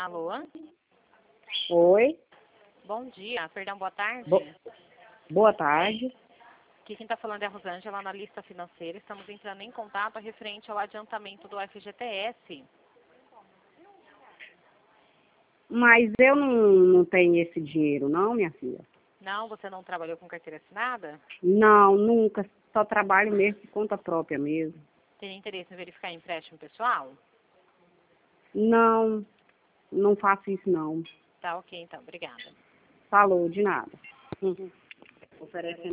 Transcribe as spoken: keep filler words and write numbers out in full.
Alô? Oi, Bom dia, perdão, boa tarde. Bo- boa tarde. Aqui quem está falando é a Rosângela, analista financeira. Estamos entrando em contato referente ao adiantamento do F G T S. Mas eu não, não tenho esse dinheiro, não, minha filha. Não, você não trabalhou com carteira assinada? Não, nunca. Só trabalho mesmo por conta própria mesmo. Tem interesse em verificar empréstimo pessoal? Não, não faço isso, não. Tá ok, então. Obrigada. Falou, de nada. Oferecendo